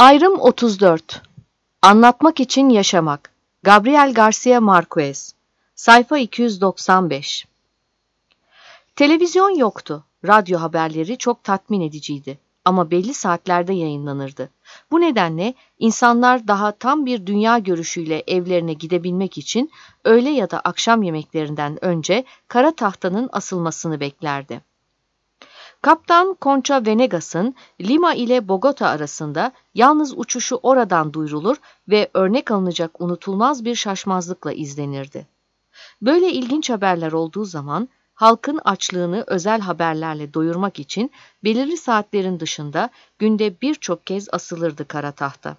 Ayrım 34. Anlatmak için yaşamak. Gabriel Garcia Marquez. Sayfa 295. Televizyon yoktu. Radyo haberleri çok tatmin ediciydi. Ama belli saatlerde yayınlanırdı. Bu nedenle insanlar daha tam bir dünya görüşüyle evlerine gidebilmek için öğle ya da akşam yemeklerinden önce kara tahtanın asılmasını beklerdi. Kaptan Concha Venegas'ın Lima ile Bogota arasında yalnız uçuşu oradan duyurulur ve örnek alınacak unutulmaz bir şaşmazlıkla izlenirdi. Böyle ilginç haberler olduğu zaman halkın açlığını özel haberlerle doyurmak için belirli saatlerin dışında günde birçok kez asılırdı kara tahta.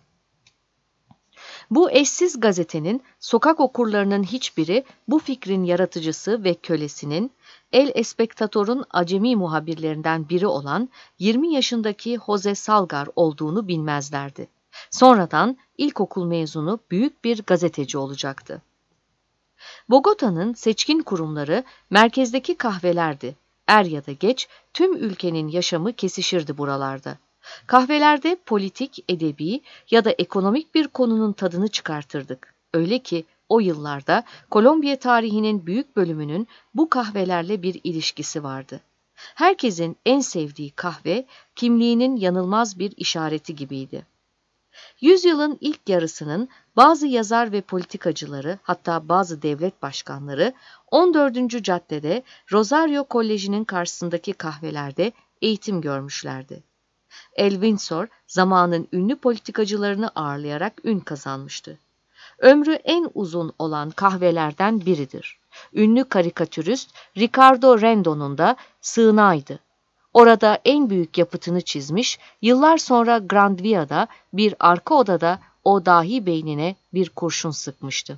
Bu eşsiz gazetenin sokak okurlarının hiçbiri bu fikrin yaratıcısı ve kölesinin El Espectador'un acemi muhabirlerinden biri olan 20 yaşındaki Jose Salgar olduğunu bilmezlerdi. Sonradan ilkokul mezunu büyük bir gazeteci olacaktı. Bogota'nın seçkin kurumları merkezdeki kahvelerdi. Er ya da geç tüm ülkenin yaşamı kesişirdi buralarda. Kahvelerde politik, edebi ya da ekonomik bir konunun tadını çıkartırdık. Öyle ki o yıllarda Kolombiya tarihinin büyük bölümünün bu kahvelerle bir ilişkisi vardı. Herkesin en sevdiği kahve, kimliğinin yanılmaz bir işareti gibiydi. Yüzyılın ilk yarısının bazı yazar ve politikacıları, hatta bazı devlet başkanları 14. caddede Rosario Koleji'nin karşısındaki kahvelerde eğitim görmüşlerdi. El Windsor zamanın ünlü politikacılarını ağırlayarak ün kazanmıştı. Ömrü en uzun olan kahvelerden biridir. Ünlü karikatürist Ricardo Rendo'nun da sığınağıydı. Orada en büyük yapıtını çizmiş, yıllar sonra Grand Via'da bir arka odada o dahi beynine bir kurşun sıkmıştı.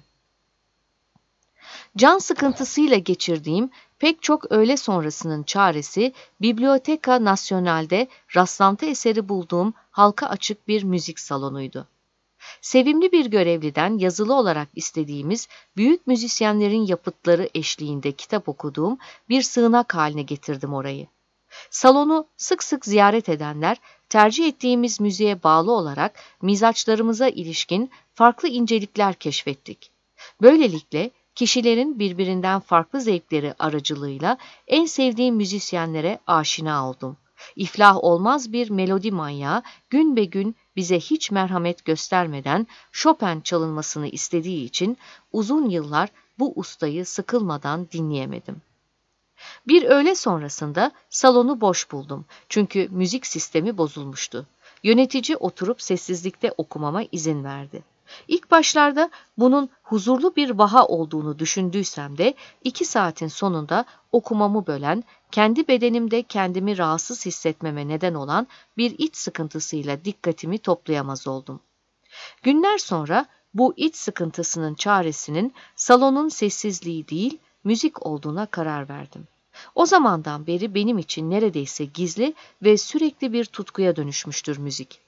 Can sıkıntısıyla geçirdiğim pek çok öğle sonrasının çaresi Biblioteca Nacional'de rastlantı eseri bulduğum halka açık bir müzik salonuydu. Sevimli bir görevliden yazılı olarak istediğimiz büyük müzisyenlerin yapıtları eşliğinde kitap okuduğum bir sığınak haline getirdim orayı. Salonu sık sık ziyaret edenler tercih ettiğimiz müziğe bağlı olarak mizaçlarımıza ilişkin farklı incelikler keşfettik. Böylelikle kişilerin birbirinden farklı zevkleri aracılığıyla en sevdiğim müzisyenlere aşina oldum. İflah olmaz bir melodi manyağı gün be gün bize hiç merhamet göstermeden Chopin çalınmasını istediği için uzun yıllar bu ustayı sıkılmadan dinleyemedim. Bir öğle sonrasında salonu boş buldum çünkü müzik sistemi bozulmuştu. Yönetici oturup sessizlikte okumama izin verdi. İlk başlarda bunun huzurlu bir vaha olduğunu düşündüysem de 2 saatin sonunda okumamı bölen, kendi bedenimde kendimi rahatsız hissetmeme neden olan bir iç sıkıntısıyla dikkatimi toplayamaz oldum. Günler sonra bu iç sıkıntısının çaresinin salonun sessizliği değil, müzik olduğuna karar verdim. O zamandan beri benim için neredeyse gizli ve sürekli bir tutkuya dönüşmüştür müzik.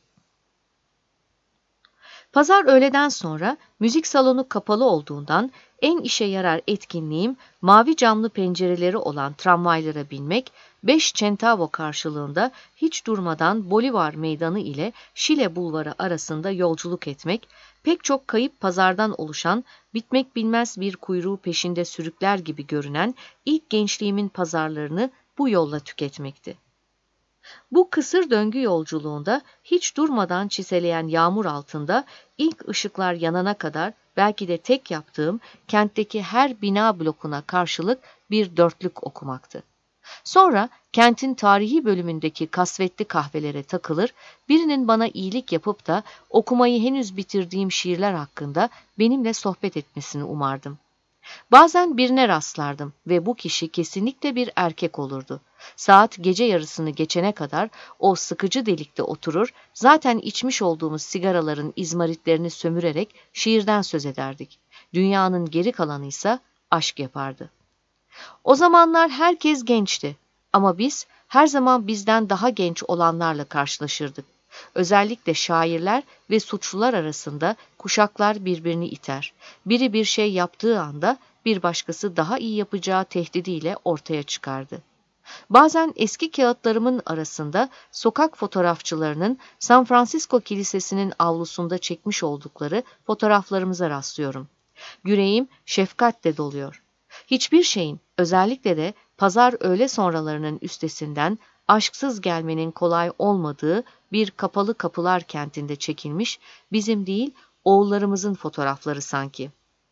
Pazar öğleden sonra müzik salonu kapalı olduğundan en işe yarar etkinliğim mavi camlı pencereleri olan tramvaylara binmek, 5 centavo karşılığında hiç durmadan Bolivar Meydanı ile Şile Bulvarı arasında yolculuk etmek, pek çok kayıp pazardan oluşan, bitmek bilmez bir kuyruğu peşinde sürükler gibi görünen ilk gençliğimin pazarlarını bu yolla tüketmekti. Bu kısır döngü yolculuğunda hiç durmadan çiseleyen yağmur altında ilk ışıklar yanana kadar belki de tek yaptığım kentteki her bina blokuna karşılık bir dörtlük okumaktı. Sonra kentin tarihi bölümündeki kasvetli kahvelere takılır, birinin bana iyilik yapıp da okumayı henüz bitirdiğim şiirler hakkında benimle sohbet etmesini umardım. Bazen birine rastlardım ve bu kişi kesinlikle bir erkek olurdu. Saat gece yarısını geçene kadar o sıkıcı delikte oturur, zaten içmiş olduğumuz sigaraların izmaritlerini sömürerek şiirden söz ederdik. Dünyanın geri kalanıysa aşk yapardı. O zamanlar herkes gençti ama biz her zaman bizden daha genç olanlarla karşılaşırdık. Özellikle şairler ve suçlular arasında kuşaklar birbirini iter. Biri bir şey yaptığı anda bir başkası daha iyi yapacağı tehdidiyle ortaya çıkardı. Bazen eski kağıtlarımın arasında sokak fotoğrafçılarının San Francisco Kilisesi'nin avlusunda çekmiş oldukları fotoğraflarımıza rastlıyorum. Yüreğim şefkatle doluyor. Hiçbir şeyin, özellikle de pazar öğle sonralarının üstesinden aşksız gelmenin kolay olmadığı bir kapalı kapılar kentinde çekilmiş, bizim değil oğullarımızın fotoğrafları sanki.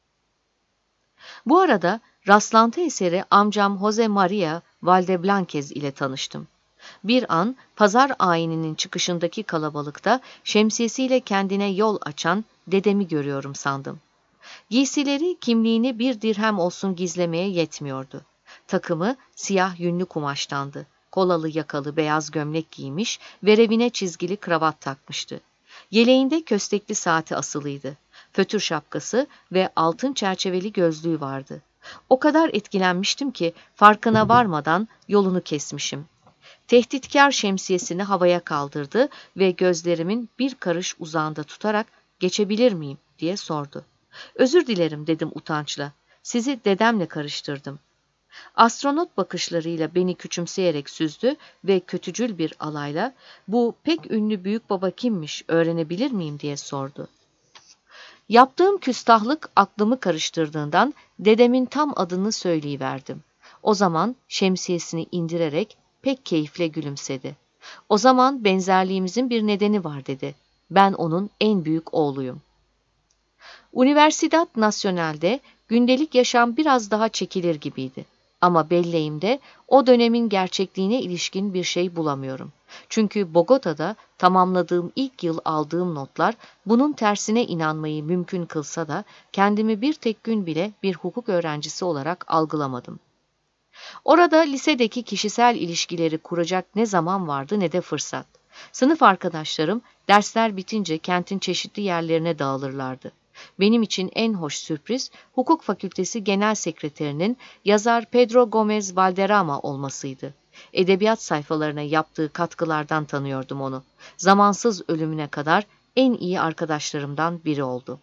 Bu arada rastlantı eseri amcam Jose Maria Valdeblanquez ile tanıştım. Bir an pazar ayininin çıkışındaki kalabalıkta şemsiyesiyle kendine yol açan dedemi görüyorum sandım. Giysileri kimliğini bir dirhem olsun gizlemeye yetmiyordu. Takımı siyah yünlü kumaştandı. Kolalı yakalı beyaz gömlek giymiş, verevine çizgili kravat takmıştı. Yeleğinde köstekli saati asılıydı. Fötür şapkası ve altın çerçeveli gözlüğü vardı. O kadar etkilenmiştim ki farkına varmadan yolunu kesmişim. Tehditkar şemsiyesini havaya kaldırdı ve gözlerimin bir karış uzağında tutarak "Geçebilir miyim?" diye sordu. "Özür dilerim," dedim utançla. "Sizi dedemle karıştırdım." Astronot bakışlarıyla beni küçümseyerek süzdü ve kötücül bir alayla "Bu pek ünlü büyük baba kimmiş, öğrenebilir miyim?" diye sordu. Yaptığım küstahlık aklımı karıştırdığından dedemin tam adını söyleyiverdim. O zaman şemsiyesini indirerek pek keyifle gülümsedi. "O zaman benzerliğimizin bir nedeni var," dedi. "Ben onun en büyük oğluyum." Universidad Nacional'de gündelik yaşam biraz daha çekilir gibiydi. Ama belleğimde o dönemin gerçekliğine ilişkin bir şey bulamıyorum. Çünkü Bogota'da tamamladığım ilk yıl aldığım notlar bunun tersine inanmayı mümkün kılsa da kendimi bir tek gün bile bir hukuk öğrencisi olarak algılamadım. Orada lisedeki kişisel ilişkileri kuracak ne zaman vardı ne de fırsat. Sınıf arkadaşlarım dersler bitince kentin çeşitli yerlerine dağılırlardı. Benim için en hoş sürpriz hukuk fakültesi genel sekreterinin yazar Pedro Gomez Valderrama olmasıydı. Edebiyat sayfalarına yaptığı katkılardan tanıyordum onu. Zamansız ölümüne kadar en iyi arkadaşlarımdan biri oldu.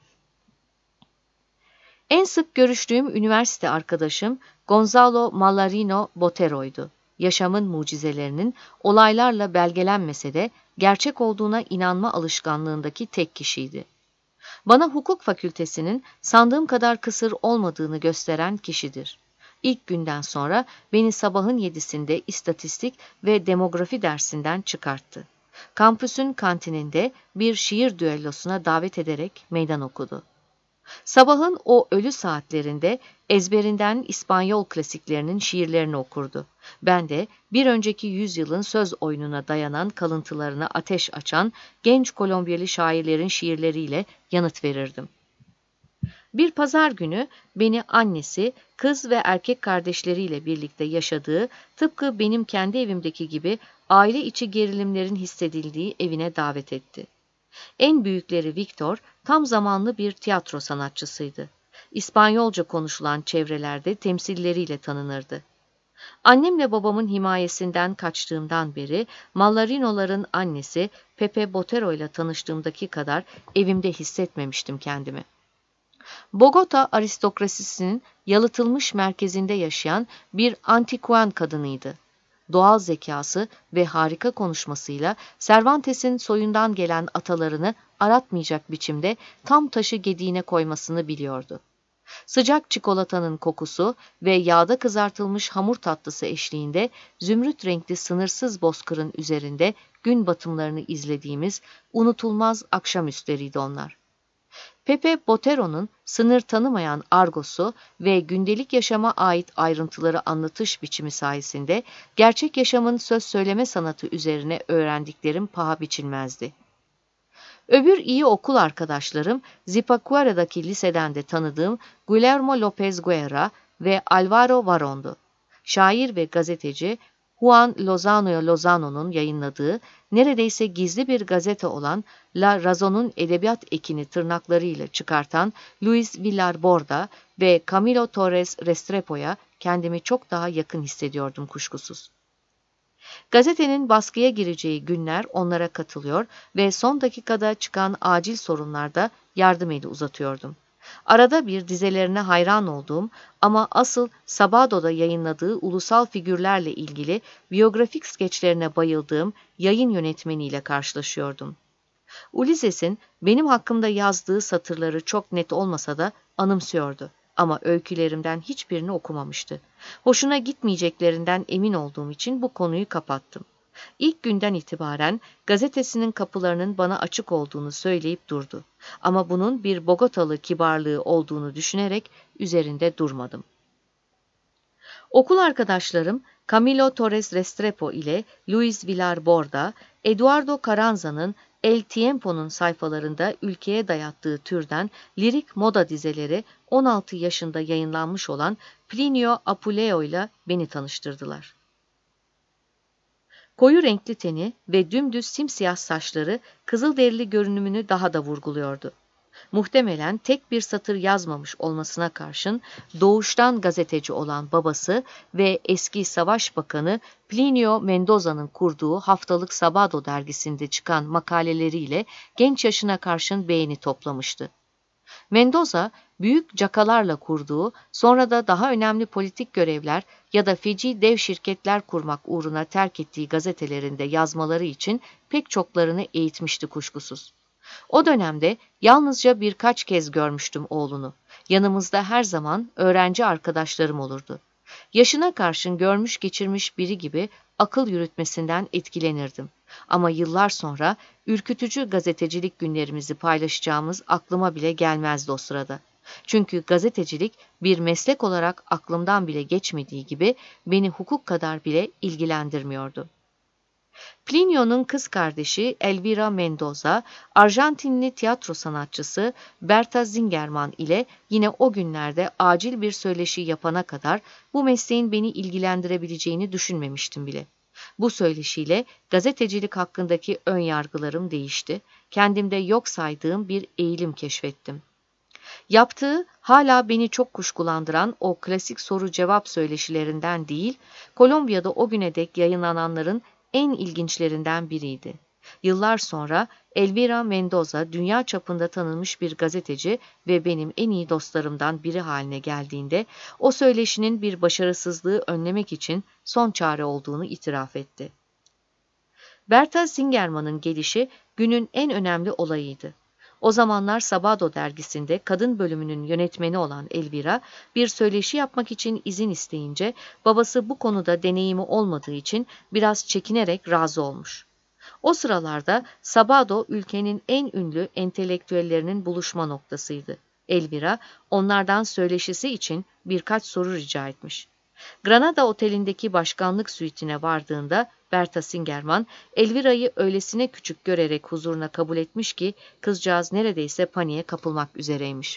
En sık görüştüğüm üniversite arkadaşım Gonzalo Mallarino Botero'ydu. Yaşamın mucizelerinin olaylarla belgelenmese de gerçek olduğuna inanma alışkanlığındaki tek kişiydi. Bana hukuk fakültesinin sandığım kadar kısır olmadığını gösteren kişidir. İlk günden sonra beni sabahın 7'sinde istatistik ve demografi dersinden çıkarttı. Kampüsün kantininde bir şiir düellosuna davet ederek meydan okudu. Sabahın o ölü saatlerinde ezberinden İspanyol klasiklerinin şiirlerini okurdu. Ben de bir önceki yüzyılın söz oyununa dayanan kalıntılarına ateş açan genç Kolombiyalı şairlerin şiirleriyle yanıt verirdim. Bir pazar günü beni annesi, kız ve erkek kardeşleriyle birlikte yaşadığı, tıpkı benim kendi evimdeki gibi aile içi gerilimlerin hissedildiği evine davet etti. En büyükleri Victor, tam zamanlı bir tiyatro sanatçısıydı. İspanyolca konuşulan çevrelerde temsilleriyle tanınırdı. Annemle babamın himayesinden kaçtığımdan beri Mallarino'ların annesi Pepe Botero ile tanıştığımdaki kadar evimde hissetmemiştim kendimi. Bogota aristokrasisinin yalıtılmış merkezinde yaşayan bir antikuen kadınıydı. Doğal zekası ve harika konuşmasıyla Cervantes'in soyundan gelen atalarını aratmayacak biçimde tam taşı gediğine koymasını biliyordu. Sıcak çikolatanın kokusu ve yağda kızartılmış hamur tatlısı eşliğinde zümrüt renkli sınırsız bozkırın üzerinde gün batımlarını izlediğimiz unutulmaz akşamüstleriydi onlar. Pepe Botero'nun sınır tanımayan argosu ve gündelik yaşama ait ayrıntıları anlatış biçimi sayesinde gerçek yaşamın söz söyleme sanatı üzerine öğrendiklerim paha biçilmezdi. Öbür iyi okul arkadaşlarım Zipaquira'daki liseden de tanıdığım Guillermo López Guerra ve Alvaro Varon'du. Şair ve gazeteci Juan Lozano'nun yayınladığı neredeyse gizli bir gazete olan La Razón'un edebiyat ekini tırnaklarıyla çıkartan Luis Villar Borda ve Camilo Torres Restrepo'ya kendimi çok daha yakın hissediyordum kuşkusuz. Gazetenin baskıya gireceği günler onlara katılıyor ve son dakikada çıkan acil sorunlarda yardım eli uzatıyordum. Arada bir dizelerine hayran olduğum ama asıl Sabado'da yayınladığı ulusal figürlerle ilgili biyografik skeçlerine bayıldığım yayın yönetmeniyle karşılaşıyordum. Ulysses'in benim hakkımda yazdığı satırları çok net olmasa da anımsıyordu. Ama öykülerimden hiçbirini okumamıştı. Hoşuna gitmeyeceklerinden emin olduğum için bu konuyu kapattım. İlk günden itibaren gazetesinin kapılarının bana açık olduğunu söyleyip durdu. Ama bunun bir Bogotalı kibarlığı olduğunu düşünerek üzerinde durmadım. Okul arkadaşlarım Camilo Torres Restrepo ile Luis Villar Borda, Eduardo Carranza'nın El Tiempo'nun sayfalarında ülkeye dayattığı türden lirik moda dizeleri 16 yaşında yayınlanmış olan Plinio Apuleo ile beni tanıştırdılar. Koyu renkli teni ve dümdüz simsiyah saçları kızılderili görünümünü daha da vurguluyordu. Muhtemelen tek bir satır yazmamış olmasına karşın doğuştan gazeteci olan babası ve eski savaş bakanı Plinio Mendoza'nın kurduğu haftalık Sabado dergisinde çıkan makaleleriyle genç yaşına karşın beğeni toplamıştı. Mendoza, büyük cakalarla kurduğu, sonra da daha önemli politik görevler ya da feci dev şirketler kurmak uğruna terk ettiği gazetelerinde yazmaları için pek çoklarını eğitmişti kuşkusuz. O dönemde yalnızca birkaç kez görmüştüm oğlunu. Yanımızda her zaman öğrenci arkadaşlarım olurdu. Yaşına karşın görmüş geçirmiş biri gibi akıl yürütmesinden etkilenirdim. Ama yıllar sonra ürkütücü gazetecilik günlerimizi paylaşacağımız aklıma bile gelmezdi o sırada. Çünkü gazetecilik bir meslek olarak aklımdan bile geçmediği gibi beni hukuk kadar bile ilgilendirmiyordu. Plinio'nun kız kardeşi Elvira Mendoza, Arjantinli tiyatro sanatçısı Berta Zingerman ile yine o günlerde acil bir söyleşi yapana kadar bu mesleğin beni ilgilendirebileceğini düşünmemiştim bile. Bu söyleşiyle gazetecilik hakkındaki ön yargılarım değişti, kendimde yok saydığım bir eğilim keşfettim. Yaptığı hala beni çok kuşkulandıran o klasik soru-cevap söyleşilerinden değil, Kolombiya'da o güne dek yayınlananların en ilginçlerinden biriydi. Yıllar sonra Elvira Mendoza dünya çapında tanınmış bir gazeteci ve benim en iyi dostlarımdan biri haline geldiğinde o söyleşinin bir başarısızlığı önlemek için son çare olduğunu itiraf etti. Berta Zingerman'ın gelişi günün en önemli olayıydı. O zamanlar Sabado dergisinde kadın bölümünün yönetmeni olan Elvira, bir söyleşi yapmak için izin isteyince babası bu konuda deneyimi olmadığı için biraz çekinerek razı olmuş. O sıralarda Sabado ülkenin en ünlü entelektüellerinin buluşma noktasıydı. Elvira onlardan söyleşisi için birkaç soru rica etmiş. Granada Oteli'ndeki başkanlık suitine vardığında Berta Zingerman, Elvira'yı öylesine küçük görerek huzuruna kabul etmiş ki kızcağız neredeyse paniğe kapılmak üzereymiş.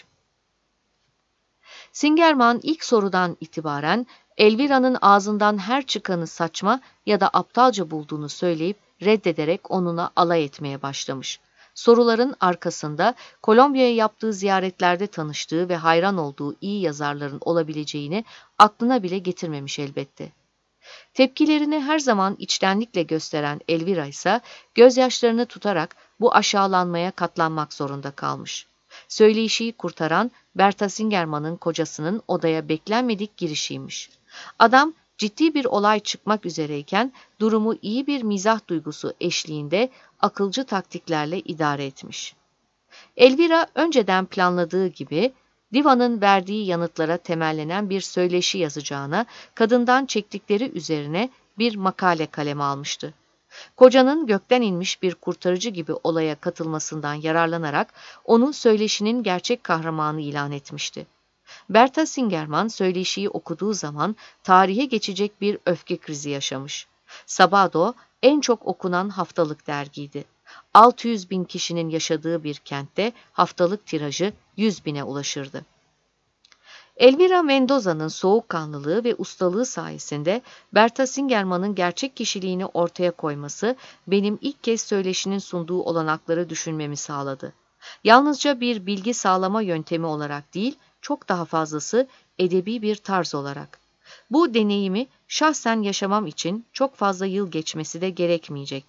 Zingerman ilk sorudan itibaren Elvira'nın ağzından her çıkanı saçma ya da aptalca bulduğunu söyleyip reddederek onunla alay etmeye başlamış. Soruların arkasında Kolombiya'ya yaptığı ziyaretlerde tanıştığı ve hayran olduğu iyi yazarların olabileceğini aklına bile getirmemiş elbette. Tepkilerini her zaman içtenlikle gösteren Elvira ise gözyaşlarını tutarak bu aşağılanmaya katlanmak zorunda kalmış. Söyleyişiyi kurtaran Berta Zingerman'ın kocasının odaya beklenmedik girişiymiş. Adam ciddi bir olay çıkmak üzereyken durumu iyi bir mizah duygusu eşliğinde akılcı taktiklerle idare etmiş. Elvira önceden planladığı gibi divanın verdiği yanıtlara temellenen bir söyleşi yazacağına kadından çektikleri üzerine bir makale kaleme almıştı. Kocanın gökten inmiş bir kurtarıcı gibi olaya katılmasından yararlanarak onu söyleşinin gerçek kahramanı ilan etmişti. Berta Zingerman söyleşiyi okuduğu zaman tarihe geçecek bir öfke krizi yaşamış. Sabado en çok okunan haftalık dergiydi. 600 bin kişinin yaşadığı bir kentte haftalık tirajı 100 bine ulaşırdı. Elvira Mendoza'nın soğukkanlılığı ve ustalığı sayesinde Berta Zingerman'ın gerçek kişiliğini ortaya koyması benim ilk kez söyleşinin sunduğu olanakları düşünmemi sağladı. Yalnızca bir bilgi sağlama yöntemi olarak değil, çok daha fazlası edebi bir tarz olarak. Bu deneyimi şahsen yaşamam için çok fazla yıl geçmesi de gerekmeyecekti.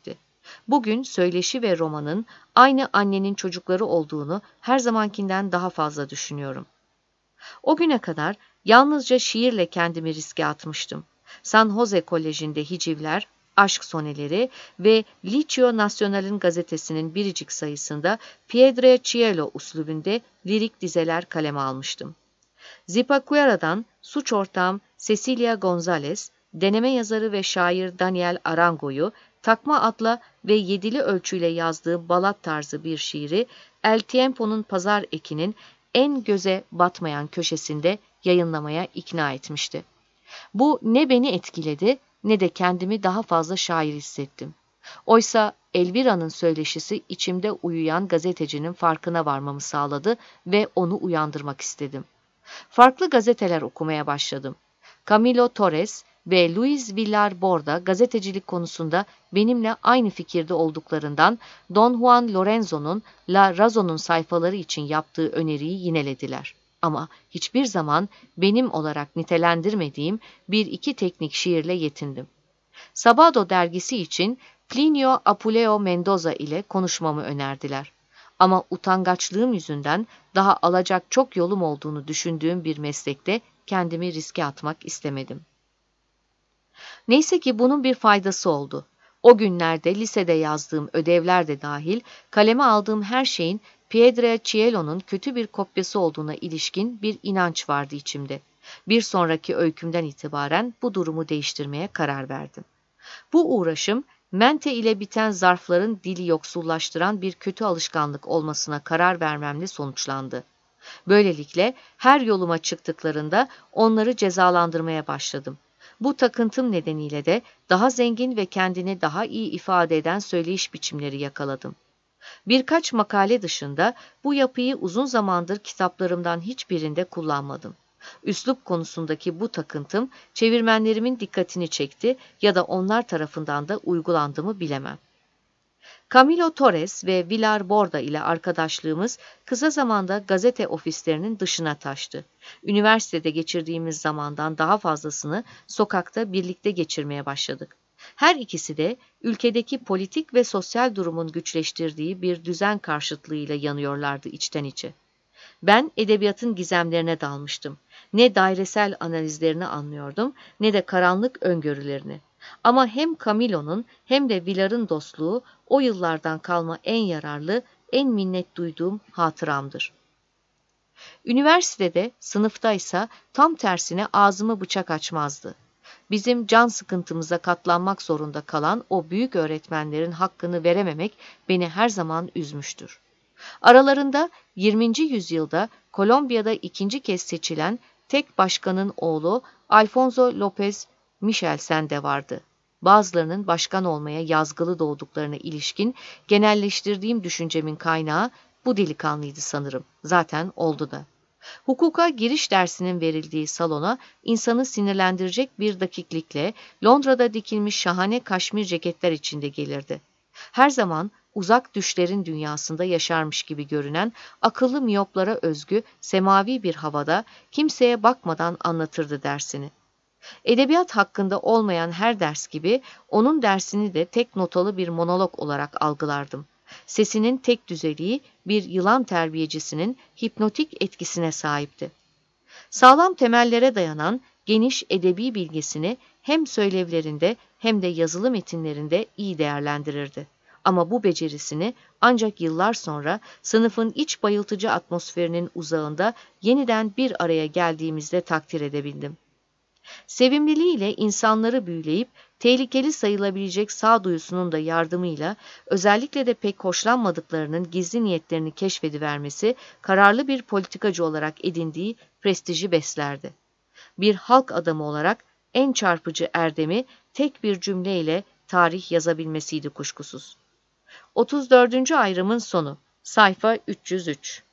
Bugün söyleşi ve romanın aynı annenin çocukları olduğunu her zamankinden daha fazla düşünüyorum. O güne kadar yalnızca şiirle kendimi riske atmıştım. San Jose Koleji'nde hicivler, aşk soneleri ve Liceo Nacional'in gazetesinin biricik sayısında Piedra Cielo uslubünde lirik dizeler kaleme almıştım. Zipaquira'dan suç ortağım Cecilia González, deneme yazarı ve şair Daniel Arango'yu takma adla ve yedili ölçüyle yazdığı balat tarzı bir şiiri El Tiempo'nun Pazar Eki'nin en göze batmayan köşesinde yayınlamaya ikna etmişti. Bu ne beni etkiledi ne de kendimi daha fazla şair hissettim. Oysa Elvira'nın söyleşisi içimde uyuyan gazetecinin farkına varmamı sağladı ve onu uyandırmak istedim. Farklı gazeteler okumaya başladım. Camilo Torres ve Luis Villar Borda gazetecilik konusunda benimle aynı fikirde olduklarından Don Juan Lorenzo'nun La Razon'un sayfaları için yaptığı öneriyi yinelediler. Ama hiçbir zaman benim olarak nitelendirmediğim bir iki teknik şiirle yetindim. Sabado dergisi için Plinio Apuleo Mendoza ile konuşmamı önerdiler. Ama utangaçlığım yüzünden daha alacak çok yolum olduğunu düşündüğüm bir meslekte kendimi riske atmak istemedim. Neyse ki bunun bir faydası oldu. O günlerde lisede yazdığım ödevler de dahil kaleme aldığım her şeyin Piedra Cielo'nun kötü bir kopyası olduğuna ilişkin bir inanç vardı içimde. Bir sonraki öykümden itibaren bu durumu değiştirmeye karar verdim. Bu uğraşım, mente ile biten zarfların dili yoksullaştıran bir kötü alışkanlık olmasına karar vermemle sonuçlandı. Böylelikle her yoluma çıktıklarında onları cezalandırmaya başladım. Bu takıntım nedeniyle de daha zengin ve kendini daha iyi ifade eden söyleyiş biçimleri yakaladım. Birkaç makale dışında bu yapıyı uzun zamandır kitaplarımdan hiçbirinde kullanmadım. Üslup konusundaki bu takıntım çevirmenlerimin dikkatini çekti ya da onlar tarafından da uygulandı mı bilemem. Camilo Torres ve Villar Borda ile arkadaşlığımız kısa zamanda gazete ofislerinin dışına taştı. Üniversitede geçirdiğimiz zamandan daha fazlasını sokakta birlikte geçirmeye başladık. Her ikisi de ülkedeki politik ve sosyal durumun güçleştirdiği bir düzen karşıtlığıyla yanıyorlardı içten içe. Ben edebiyatın gizemlerine dalmıştım. Ne dairesel analizlerini anlıyordum ne de karanlık öngörülerini. Ama hem Camilo'nun hem de Villar'ın dostluğu o yıllardan kalma en yararlı, en minnet duyduğum hatıramdır. Üniversitede, sınıftaysa tam tersine ağzımı bıçak açmazdı. Bizim can sıkıntımıza katlanmak zorunda kalan o büyük öğretmenlerin hakkını verememek beni her zaman üzmüştür. Aralarında 20. yüzyılda Kolombiya'da ikinci kez seçilen tek başkanın oğlu Alfonso López Michelsen de vardı. Bazılarının başkan olmaya yazgılı doğduklarına ilişkin genelleştirdiğim düşüncemin kaynağı bu delikanlıydı sanırım. Zaten oldu da. Hukuka giriş dersinin verildiği salona insanı sinirlendirecek bir dakiklikle Londra'da dikilmiş şahane kaşmir ceketler içinde gelirdi. Her zaman uzak düşlerin dünyasında yaşarmış gibi görünen akıllı miyoplara özgü semavi bir havada kimseye bakmadan anlatırdı dersini. Edebiyat hakkında olmayan her ders gibi onun dersini de tek notalı bir monolog olarak algılardım. Sesinin tek düzeliği bir yılan terbiyecisinin hipnotik etkisine sahipti. Sağlam temellere dayanan geniş edebi bilgisini hem söylevlerinde hem de yazılı metinlerinde iyi değerlendirirdi. Ama bu becerisini ancak yıllar sonra sınıfın iç bayıltıcı atmosferinin uzağında yeniden bir araya geldiğimizde takdir edebildim. Sevimliliğiyle insanları büyüleyip tehlikeli sayılabilecek sağduyusunun da yardımıyla özellikle de pek hoşlanmadıklarının gizli niyetlerini keşfedivermesi kararlı bir politikacı olarak edindiği prestiji beslerdi. Bir halk adamı olarak en çarpıcı erdemi tek bir cümleyle tarih yazabilmesiydi kuşkusuz. 34. ayrımın sonu. Sayfa 303.